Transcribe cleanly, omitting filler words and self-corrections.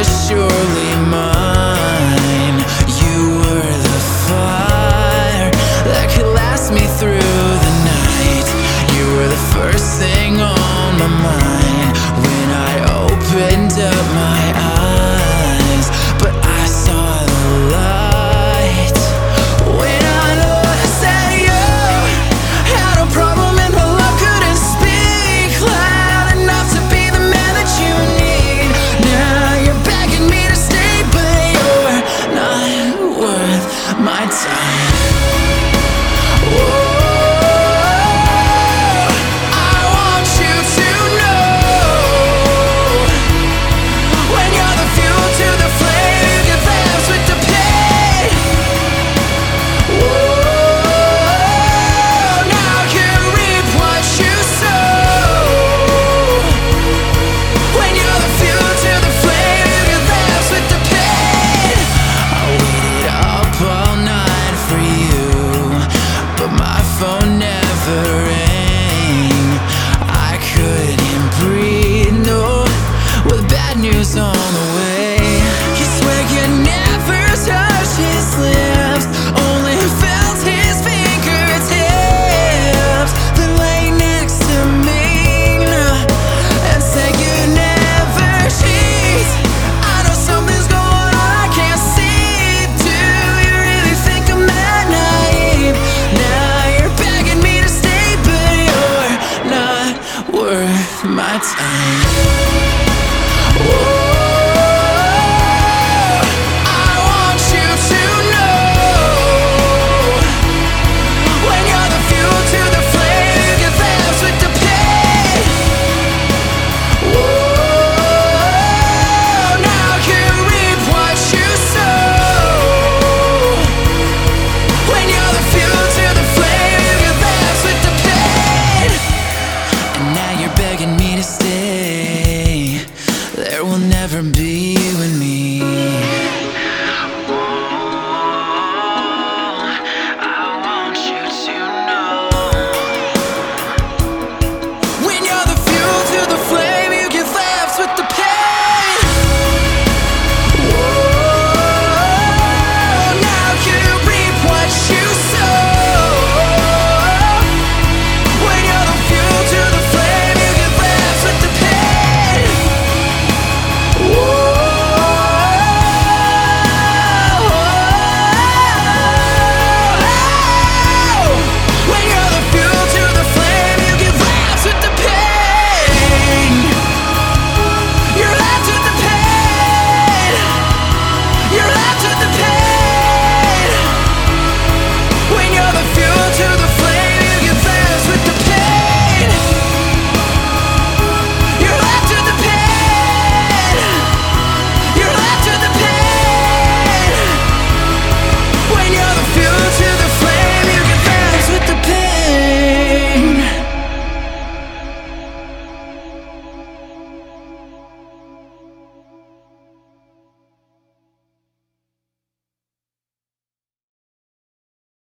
was surely mine. You were the fire that could last me through the night. You were the first thing on my mind when I opened up my eyes. But I saw the light when I noticed that you had a problem and my love couldn't speak loud enough to be the man that you need. Now you're begging me to stay, but you're not worth my time. Phone never rang. I couldn't breathe, no, with bad news on the way. You swear you never touched his lips, only felt his fingertips. Then lay next to me and say you never cheat. I know something's going on I can't see. Do you really think I'm that naive? Now worth my time.